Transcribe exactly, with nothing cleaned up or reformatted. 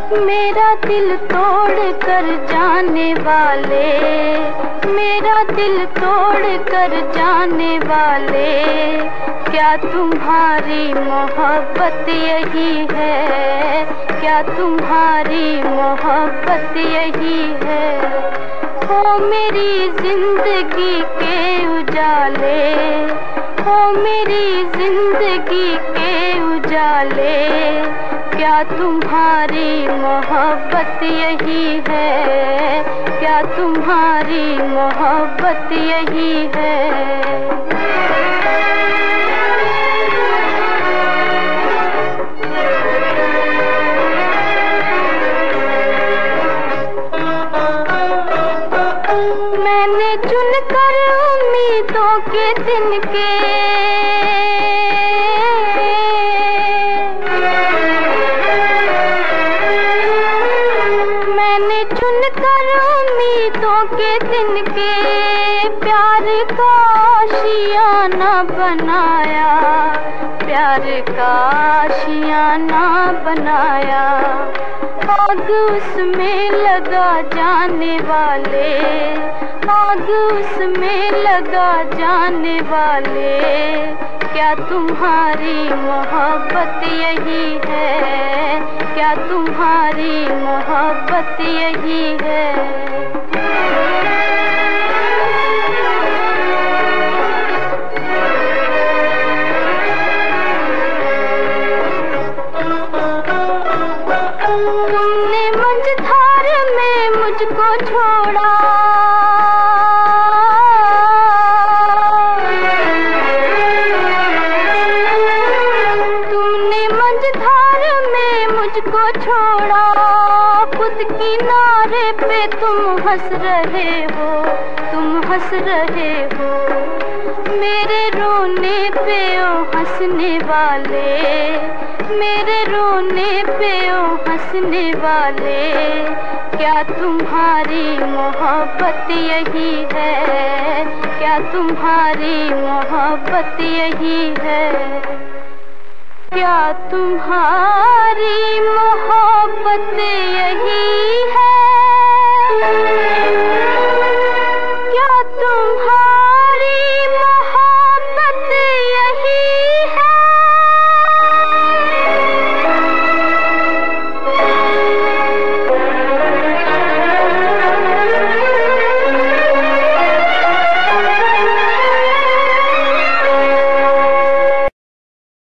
मेरा दिल तोड़ कर जाने वाले, मेरा दिल तोड़ कर जाने वाले, क्या तुम्हारी मोहब्बत यही है, क्या तुम्हारी मोहब्बत यही है। हो मेरी जिंदगी के उजाले, हो मेरी जिंदगी के उजाले, क्या तुम्हारी मोहब्बत यही है, क्या तुम्हारी मोहब्बत यही है। मैंने चुनकर उम्मीदों के दिन के, मैंने चुनकर उम्मीदों के दिन के, प्यार का आशियाना बनाया, प्यार का आशियाना बनाया। आग उसमें लगा जाने वाले, आग उसमें लगा जाने वाले, क्या तुम्हारी मोहब्बत यही है, क्या तुम्हारी मोहब्बत यही है। तुमने मंझधार में मुझको छोड़ा, तुमने मंझधार में मुझको छोड़ा, खुद किनारे पे तुम हंस रहे हो, तुम हंस रहे हो। मेरे रोने पे ओ हंसने वाले, मेरे रोने पे ओ हंसने वाले, क्या तुम्हारी मोहब्बत यही है, क्या तुम्हारी मोहब्बत यही है, क्या तुम्हारी मोहब्बत यही